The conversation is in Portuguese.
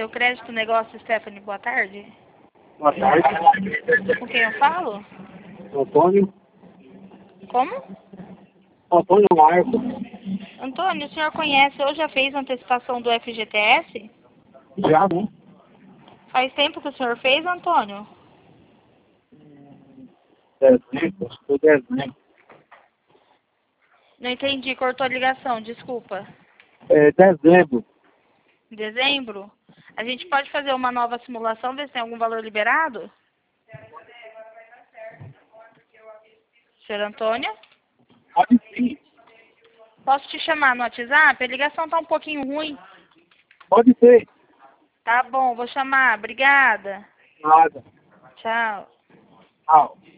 seu crédito negócio, Stephanie, boa tarde. Boa tarde. Com quem eu falo? Antônio. Como? Antônio Marco. Antônio, o senhor conhece ou já fez antecipação do FGTS? Já, né? Faz tempo que o senhor fez, Antônio? Dezembro, acho que foi dezembro. Não entendi, cortou a ligação, desculpa. Dezembro. Em dezembro? A gente pode fazer uma nova simulação, ver se tem algum valor liberado? Senhor Antônio? Pode sim. Posso te chamar no WhatsApp? A ligação tá um pouquinho ruim. Pode ser. Tá bom, vou chamar. Obrigada. Nada. Tchau. Tchau.